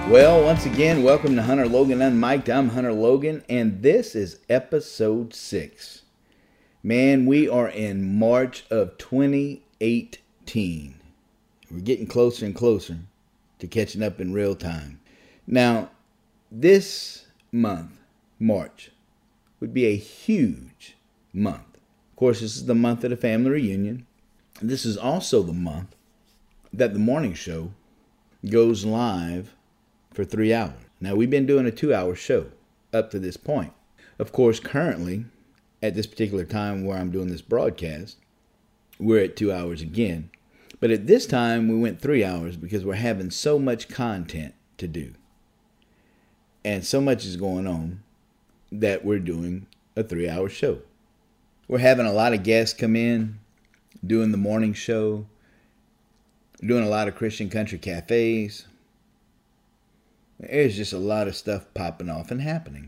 Well, once again, welcome to Hunter Logan Unmiked. I'm Hunter Logan, and this is episode 6. Man, we are in March of 2018. We're getting closer and closer to catching up in real time. Now, this month, March, would be a huge month. Of course, this is the month of the family reunion. This is also the month that the morning show goes live for 3 hours. Now, we've been doing a 2-hour show up to this point. Of course, currently, at this particular time where I'm doing this broadcast, we're at 2 hours again. But at this time, we went 3 hours because we're having so much content to do. And so much is going on that we're doing a 3-hour show. We're having a lot of guests come in, doing the morning show, doing a lot of Christian country cafes. There's just a lot of stuff popping off and happening.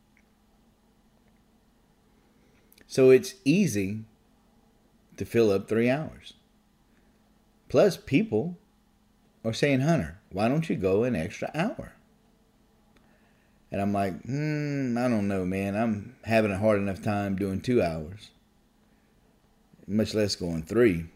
So it's easy to fill up 3 hours. Plus, people are saying, Hunter, why don't you go an extra hour? And I'm like, I don't know, man. I'm having a hard enough time doing 2 hours, much less going 3.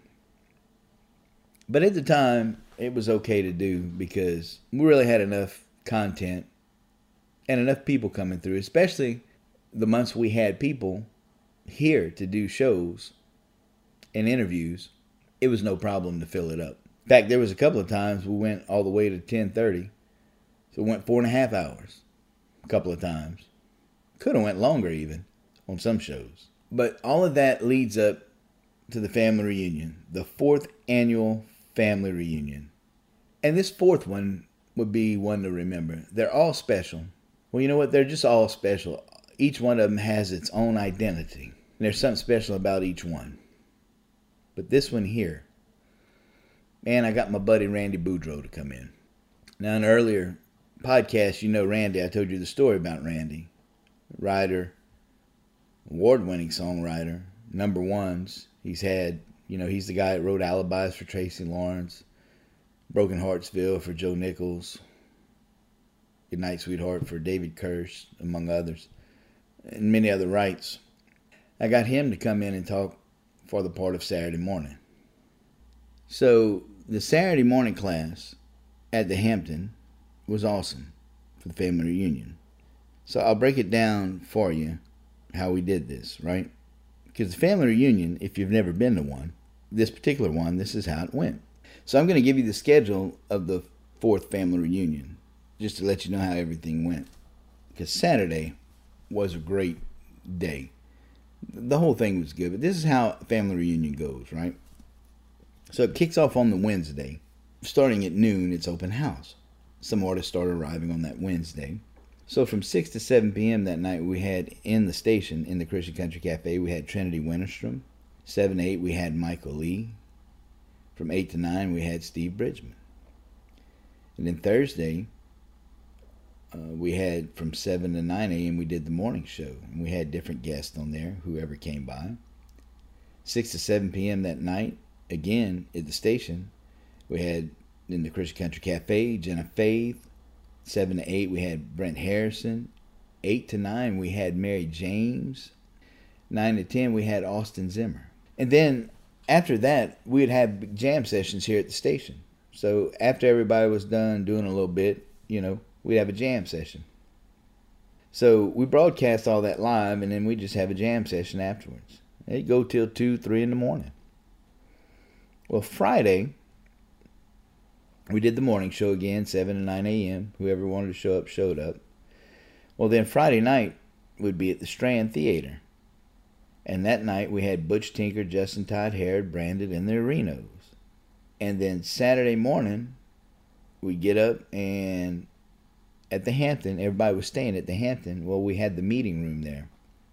But at the time, it was okay to do because we really had enough content and enough people coming through, especially the months we had people here to do shows and interviews. It was no problem to fill it up. In fact, there was a couple of times we went all the way to 10:30, so we went 4.5 hours a couple of times. Could have went longer even on some shows. But all of that leads up to the family reunion, the 4th annual family reunion. And this 4th one would be one to remember. They're all special. Well, you know what? They're just all special. Each one of them has its own identity. And there's something special about each one. But this one here, man, I got my buddy Randy Boudreaux to come in. Now, in an earlier podcast, you know Randy. I told you the story about Randy. Writer, award-winning songwriter, number ones. He's had, he's the guy that wrote Alibis for Tracy Lawrence, Broken Heartsville for Joe Nichols, Good Night Sweetheart for David Kirsch, among others, and many other writes. I got him to come in and talk for the part of Saturday morning. So the Saturday morning class at the Hampton was awesome for the family reunion. So I'll break it down for you how we did this, right? Because the family reunion, if you've never been to one, this particular one, this is how it went. So I'm going to give you the schedule of the 4th family reunion, just to let you know how everything went. Because Saturday was a great day. The whole thing was good, but this is how family reunion goes, right? So it kicks off on the Wednesday. Starting at noon, it's open house. Some artists start arriving on that Wednesday. So from 6 to 7 p.m. that night, we had in the station, in the Christian Country Cafe, we had Trinity Winterstrom. 7 to 8, we had Michael Lee. From 8 to 9, we had Steve Bridgman. And then Thursday, we had from 7 to 9 a.m., we did the morning show. And we had different guests on there, whoever came by. 6 to 7 p.m. that night, again, at the station, we had in the Christian Country Cafe, Jenna Faith. 7 to 8, we had Brent Harrison. 8 to 9, we had Mary James. 9 to 10, we had Austin Zimmer. And then after that, we'd have jam sessions here at the station. So after everybody was done doing a little bit, we'd have a jam session. So we broadcast all that live, and then we just have a jam session afterwards. It'd go till 2, 3 in the morning. Well, Friday, we did the morning show again, 7 to 9 a.m. Whoever wanted to show up, showed up. Well, then Friday night would be at the Strand Theater. And that night we had Butch Tinker, Justin Todd, Herod, Brandon, and the Arenos. And then Saturday morning, we get up and at the Hampton, everybody was staying at the Hampton. Well, we had the meeting room there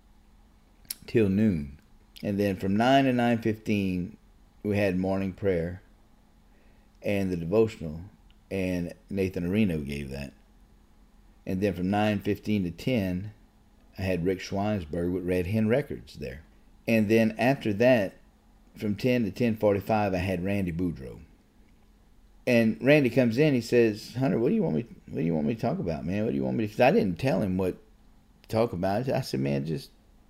till noon. And then from 9 to 9:15, we had morning prayer and the devotional. And Nathan Areno gave that. And then from 9:15 to 10, I had Rick Schweinsberg with Red Hen Records there. And then after that, from 10 to 10:45, I had Randy Boudreaux. And Randy comes in. He says, "Hunter, what do you want me? What do you want me to talk about, man? What do you want me to?" Because I didn't tell him what to talk about. I said, "Man, just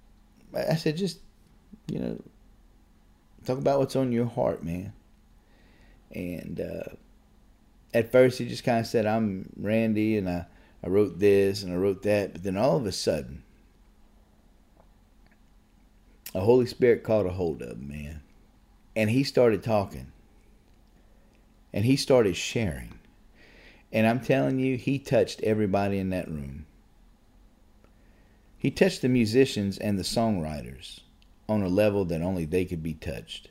you know, talk about what's on your heart, man." And at first, he just kind of said, "I'm Randy, and I wrote this and I wrote that." But then all of a sudden, a Holy Spirit caught a hold of him, man, and he started talking. And he started sharing. And I'm telling you, he touched everybody in that room. He touched the musicians and the songwriters on a level that only they could be touched.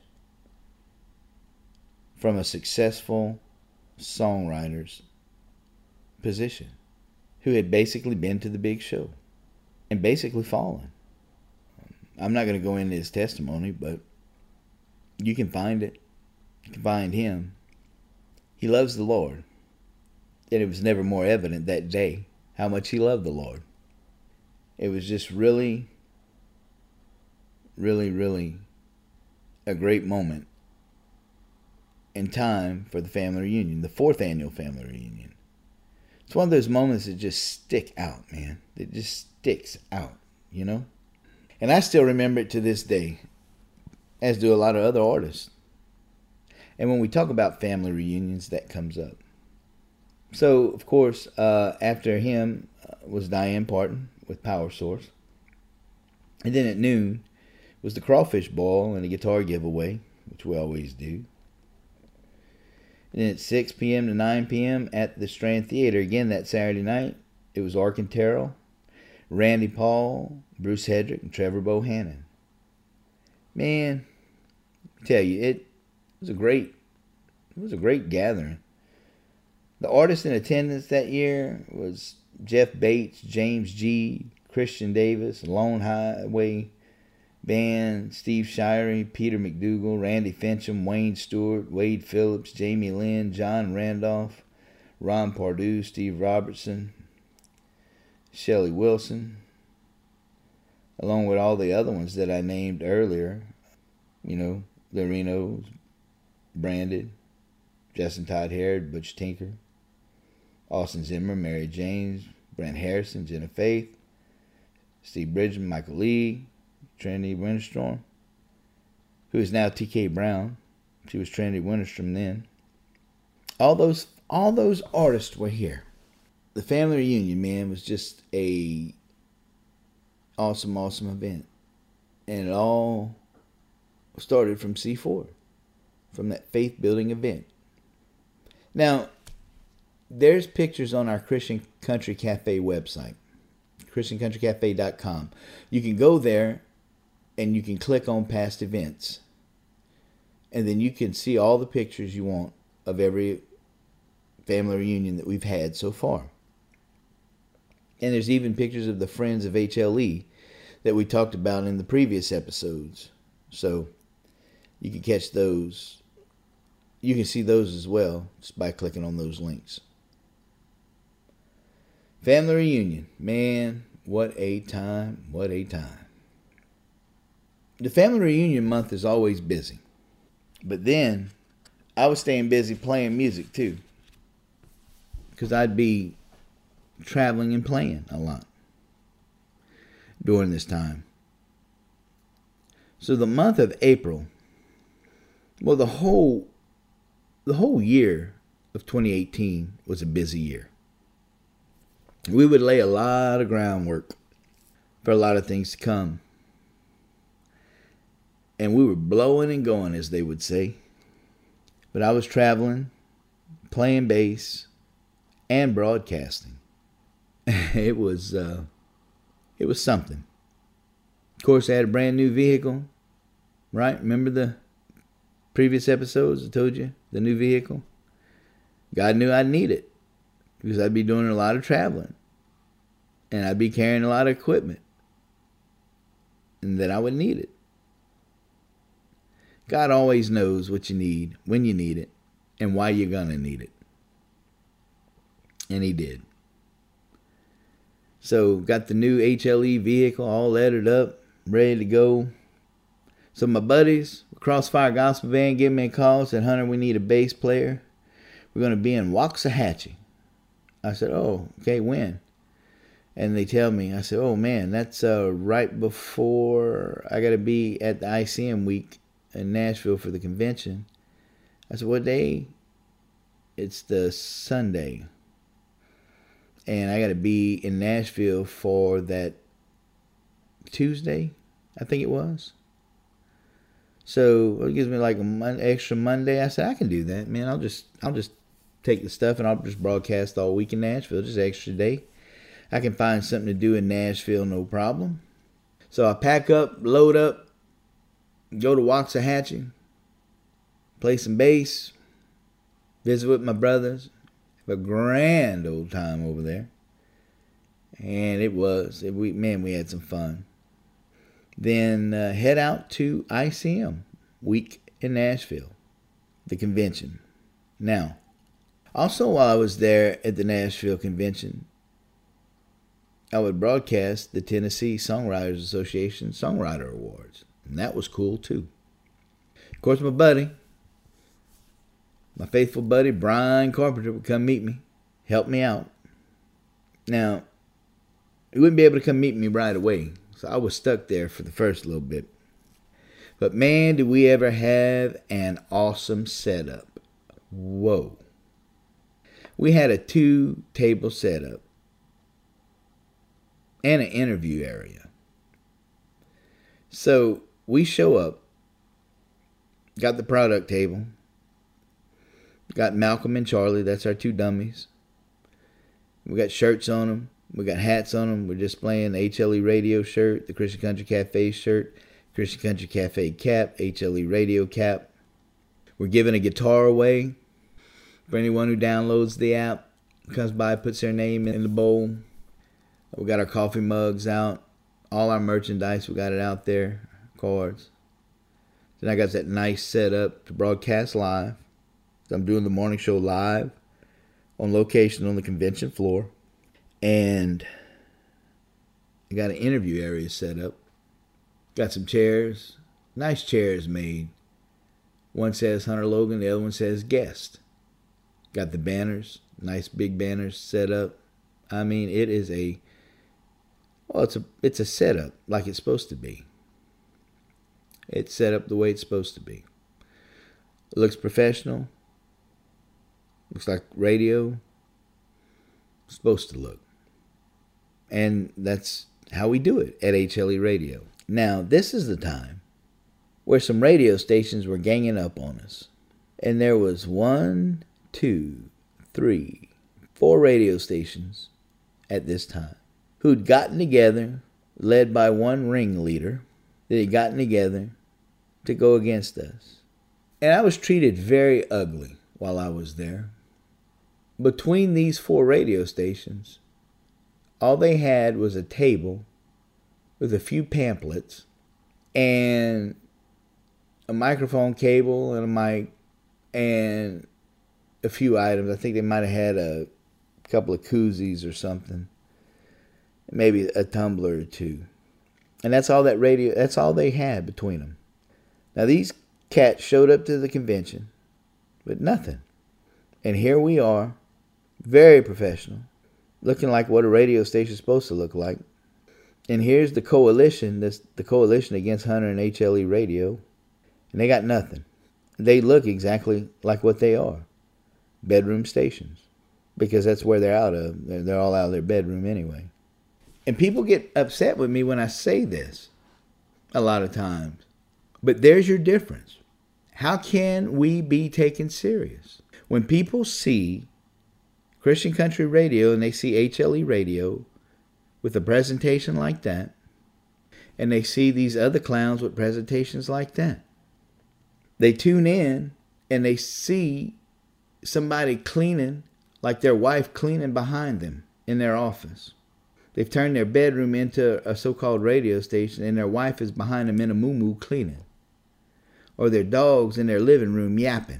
From a successful songwriter's position, who had basically been to the big show and basically fallen. I'm not going to go into his testimony, but you can find it. You can find him. He loves the Lord. And it was never more evident that day how much he loved the Lord. It was just really, really, really a great moment in time for the family reunion, the 4th annual family reunion. It's one of those moments that just stick out, man. It just sticks out, you know? And I still remember it to this day, as do a lot of other artists. And when we talk about family reunions, that comes up. So, of course, after him was Diane Parton with Power Source. And then at noon was the crawfish ball and a guitar giveaway, which we always do. And then at 6 p.m. to 9 p.m. at the Strand Theater, again that Saturday night, it was Arkin Terrell, Randy Paul, Bruce Hedrick, and Trevor Bohannon. Man, I tell you, it was a great gathering. The artists in attendance that year was Jeff Bates, James G., Christian Davis, Lone Highway Band, Steve Shirey, Peter McDougall, Randy Fincham, Wayne Stewart, Wade Phillips, Jamie Lynn, John Randolph, Ron Pardue, Steve Robertson, Shelley Wilson, along with all the other ones that I named earlier. You know, the Renos, Branded, Justin Todd Harrod, Butch Tinker, Austin Zimmer, Mary James, Brent Harrison, Jenna Faith, Steve Bridgman, Michael Lee, Trinity Winterstrom, who is now T.K. Brown. She was Trinity Winterstrom then. All those artists were here. The family reunion, man, was just a awesome event. And it all started from C4, from that faith-building event. Now, there's pictures on our Christian Country Cafe website, ChristianCountryCafe.com. You can go there and you can click on past events. And then you can see all the pictures you want of every family reunion that we've had so far. And there's even pictures of the Friends of HLE that we talked about in the previous episodes. So you can catch those. You can see those as well just by clicking on those links. Family reunion. Man, what a time. What a time. The family reunion month is always busy. But then I was staying busy playing music too. Because I'd be traveling and playing a lot during this time. So the month of April, well, the whole year of 2018 was a busy year. We would lay a lot of groundwork for a lot of things to come. And we were blowing and going, as they would say. But I was traveling, playing bass, and broadcasting. It was something. Of course, I had a brand new vehicle, right? Remember the previous episodes I told you? The new vehicle? God knew I'd need it because I'd be doing a lot of traveling. And I'd be carrying a lot of equipment. And that I would need it. God always knows what you need, when you need it, and why you're going to need it. And he did. So, got the new HLE vehicle all lettered up, ready to go. So, my buddies, Crossfire Gospel Band, gave me a call, said, "Hunter, we need a bass player. We're going to be in Waxahachie. I said, oh, okay, when? And they tell me, I said, oh man, that's right before I got to be at the ICM week in Nashville for the convention. I said, what day? It's the Sunday. And I got to be in Nashville for that Tuesday, I think it was. So it gives me like an extra Monday. I said, I can do that, man. I'll just take the stuff and I'll just broadcast all week in Nashville, just an extra day. I can find something to do in Nashville, no problem. So I pack up, load up, go to Waxahachie, play some bass, visit with my brothers, have a grand old time over there. And we had some fun. Then head out to ICM week in Nashville, the convention. Now, also while I was there at the Nashville convention, I would broadcast the Tennessee Songwriters Association Songwriter Awards. And that was cool too. Of course, my faithful buddy, Brian Carpenter, would come meet me, help me out. Now, he wouldn't be able to come meet me right away, so I was stuck there for the first little bit. But man, did we ever have an awesome setup. Whoa. We had a 2-table setup and an interview area. So we show up, got the product table, got Malcolm and Charlie, that's our 2 dummies. We got shirts on them, we got hats on them. We're displaying the HLE Radio shirt, the Christian Country Cafe shirt, Christian Country Cafe cap, HLE Radio cap. We're giving a guitar away for anyone who downloads the app, comes by, puts their name in the bowl. We got our coffee mugs out, all our merchandise, we got it out there, cards. Then I got that nice setup to broadcast live. I'm doing the morning show live on location on the convention floor. And I got an interview area set up. Got some chairs, nice chairs made. One says Hunter Logan, the other one says guest. Got the banners, nice big banners set up. I mean, it is it's a setup like it's supposed to be. It's set up the way it's supposed to be. It looks professional. Looks like radio. It's supposed to look. And that's how we do it at HLE Radio. Now, this is the time where some radio stations were ganging up on us. And there was 1, 2, 3, 4 radio stations at this time who'd gotten together, led by one ringleader, that had gotten together to go against us. And I was treated very ugly while I was there. Between these 4 radio stations, all they had was a table with a few pamphlets and a microphone cable and a mic and a few items. I think they might have had a couple of koozies or something. Maybe a tumbler or 2. And that's all that's all they had between them. Now these cats showed up to the convention with nothing. And here we are, very professional, looking like what a radio station is supposed to look like. And here's the coalition, the coalition against Hunter and HLE Radio, and they got nothing. They look exactly like what they are, bedroom stations, because that's where they're out of. They're all out of their bedroom anyway. And people get upset with me when I say this a lot of times. But there's your difference. How can we be taken serious? When people see Christian Country Radio and they see HLE Radio with a presentation like that, and they see these other clowns with presentations like that, they tune in and they see somebody cleaning like their wife cleaning behind them in their office. They've turned their bedroom into a so-called radio station and their wife is behind them in a moo-moo cleaning. Or their dog's in their living room yapping.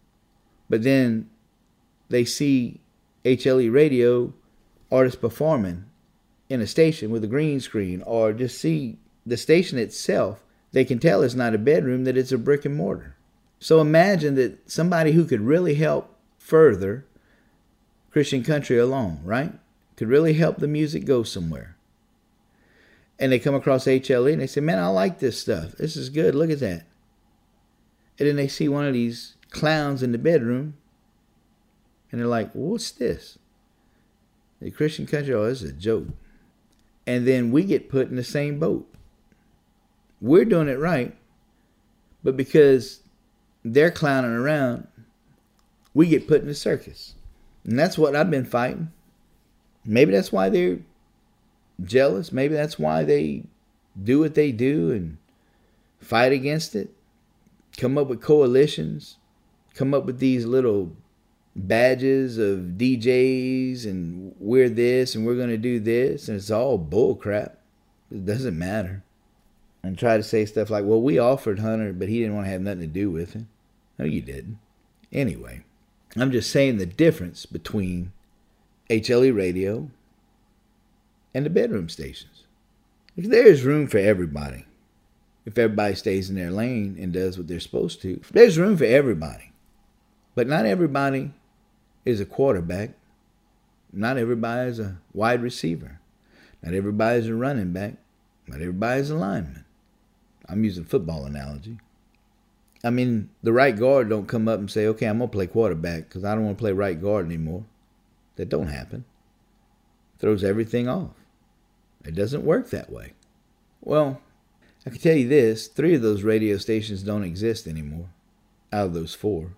But then they see HLE Radio artists performing in a station with a green screen, or just see the station itself. They can tell it's not a bedroom, that it's a brick and mortar. So imagine that somebody who could really help further Christian country along, right? Could really help the music go somewhere. And they come across HLE and they say, man, I like this stuff. This is good. Look at that. And then they see one of these clowns in the bedroom and they're like, well, what's this? The Christian country, oh, this is a joke. And then we get put in the same boat. We're doing it right, but because they're clowning around, we get put in the circus. And that's what I've been fighting. Maybe that's why they're jealous. Maybe that's why they do what they do and fight against it. Come up with coalitions. Come up with these little badges of DJs and we're this and we're going to do this. And it's all bull crap. It doesn't matter. And try to say stuff like, well, we offered Hunter, but he didn't want to have nothing to do with it. No, you didn't. Anyway, I'm just saying the difference between HLE radio and the bedroom stations. There is room for everybody. If everybody stays in their lane and does what they're supposed to, there's room for everybody. But not everybody is a quarterback. Not everybody is a wide receiver. Not everybody is a running back. Not everybody is a lineman. I'm using football analogy. I mean, the right guard don't come up and say, okay, I'm going to play quarterback because I don't want to play right guard anymore. That don't happen. Throws everything off. It doesn't work that way. Well, I can tell you this, 3 of those radio stations don't exist anymore out of those 4.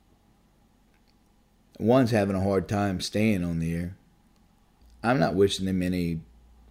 One's having a hard time staying on the air. I'm not wishing them any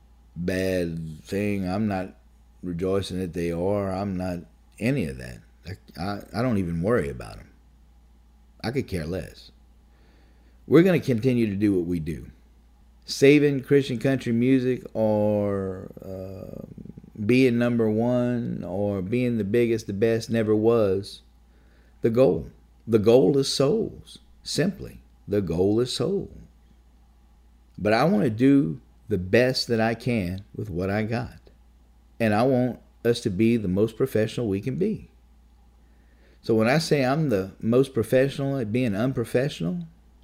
bad thing. I'm not rejoicing that they are. I'm not any of that. I don't even worry about them. I could care less. We're going to continue to do what we do. Saving Christian country music or being number one or being the biggest, the best never was the goal. The goal is souls. Simply, the goal is souls. But I want to do the best that I can with what I got. And I want us to be the most professional we can be. So when I say I'm the most professional at being unprofessional,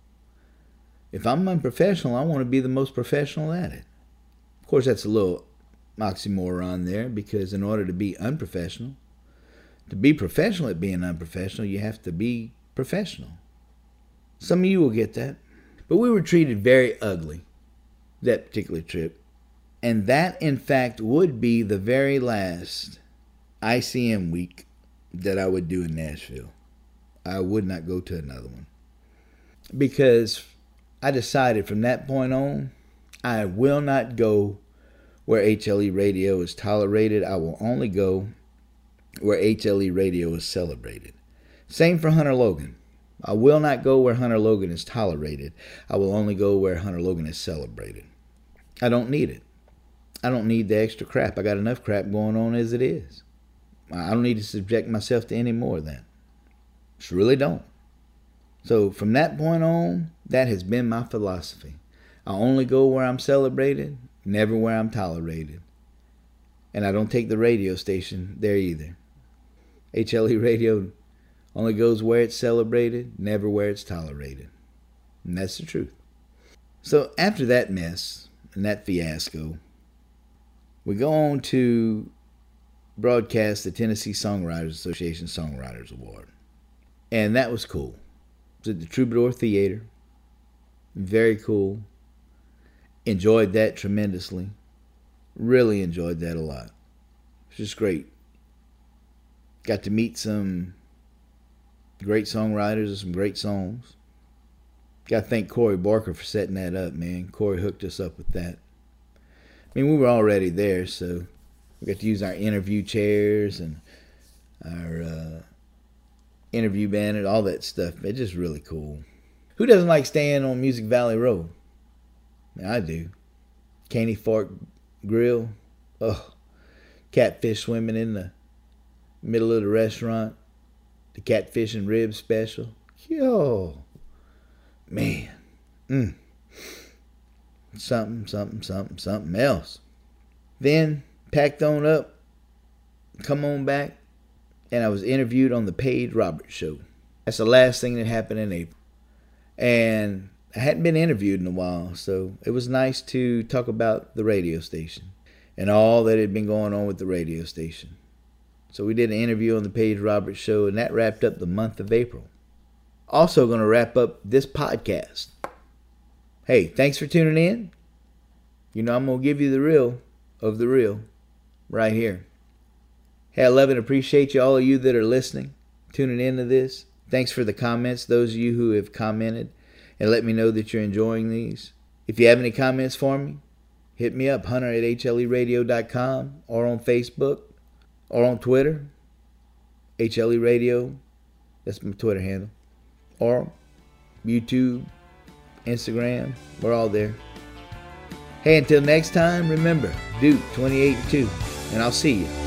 if I'm unprofessional, I want to be the most professional at it. Of course, that's a little oxymoron there, because in order to be unprofessional, to be professional at being unprofessional, you have to be professional. Some of you will get that. But we were treated very ugly that particular trip. And that, in fact, would be the very last ICM week that I would do in Nashville. I would not go to another one. Because I decided from that point on, I will not go where HLE radio is tolerated. I will only go where HLE radio is celebrated. Same for Hunter Logan. I will not go where Hunter Logan is tolerated. I will only go where Hunter Logan is celebrated. I don't need it. I don't need the extra crap. I got enough crap going on as it is. I don't need to subject myself to any more of that. Just really don't. So from that point on, that has been my philosophy. I only go where I'm celebrated, never where I'm tolerated. And I don't take the radio station there either. HLE radio only goes where it's celebrated, never where it's tolerated. And that's the truth. So after that mess and that fiasco, we go on to broadcast the Tennessee Songwriters Association Songwriters Award. And that was cool. It was at the Troubadour Theater. Very cool. Enjoyed that tremendously. Really enjoyed that a lot. It was just great. Got to meet some great songwriters and some great songs. Got to thank Corey Barker for setting that up, man. Corey hooked us up with that. I mean, we were already there, so we got to use our interview chairs and our interview banner, all that stuff. It's just really cool. Who doesn't like staying on Music Valley Road? I do. Caney Fork Grill. Oh, catfish swimming in the middle of the restaurant. The catfish and ribs special. Yo, man. Something else. Then packed on up, come on back, and I was interviewed on the Paige Roberts Show. That's the last thing that happened in April. And I hadn't been interviewed in a while, so it was nice to talk about the radio station and all that had been going on with the radio station. So we did an interview on the Paige Roberts Show, and that wrapped up the month of April. Also going to wrap up this podcast. Hey, thanks for tuning in. You know I'm going to give you the real of the real right here. Hey, I love and appreciate you, all of you that are listening, tuning into this. Thanks for the comments, those of you who have commented and let me know that you're enjoying these. If you have any comments for me, hit me up, hunter@hleradio.com, or on Facebook, or on Twitter, HLE Radio. That's my Twitter handle. Or YouTube, Instagram, we're all there. Hey, until next time, remember, Duke 28-2, and I'll see you